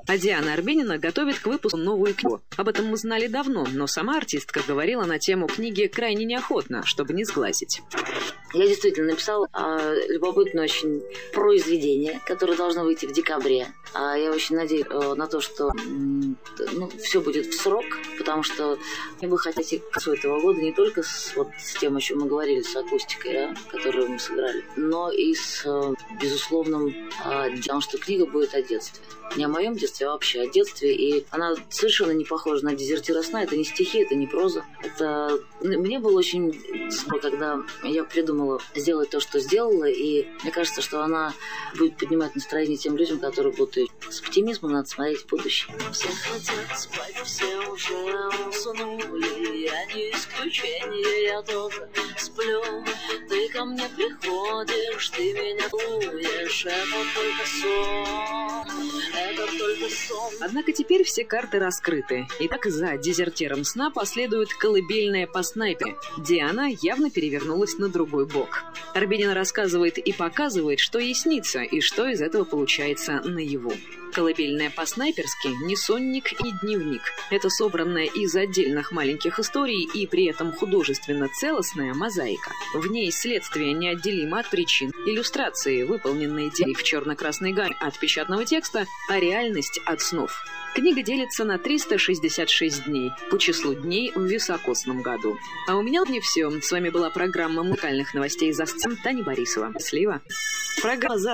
А Диана Арбенина готовит к выпуску новую книгу. Об этом мы знали давно, но сама артистка говорила на тему книги крайне неохотно, чтобы не сглазить. Я действительно написала любопытное очень произведение, которое должно выйти в декабре. Я очень надеюсь на то, что все будет в срок, потому что мне бы хотелось к концу этого года не только с тем, о чем мы говорили, с акустикой, которую мы сыграли, но и с безусловным делом, что книга будет о детстве. Не о моем детстве, а вообще о детстве. И она совершенно не похожа на «Дезертира сна». Это не стихи, это не проза. Мне было очень здорово, когда я придумала сделать то, что сделала. И мне кажется, что она будет поднимать настроение тем людям, которые будут с оптимизмом надо смотреть в будущее. Все хотят спать, все уже уснули. Я не исключение, я тоже сплю. Ты ко мне приходишь, ты меня будешь. Это только сон. Однако теперь все карты раскрыты. Итак, за «Дезертиром сна» последует колыбельная по снайпере. Диана явно перевернулась на другой бок. Арбенина рассказывает и показывает, что ей снится, и что из этого получается наяву. Колыбельная по-снайперски не сонник и дневник. Это собранная из отдельных маленьких историй и при этом художественно целостная мозаика. В ней следствие неотделимо от причин, иллюстрации, выполненные в черно-красной гамме от печатного текста, а реальность от снов. Книга делится на 366 дней, по числу дней в високосном году. А у меня не все. С вами была программа музыкальных новостей за сценой Таня Борисова. Счастливо! Программа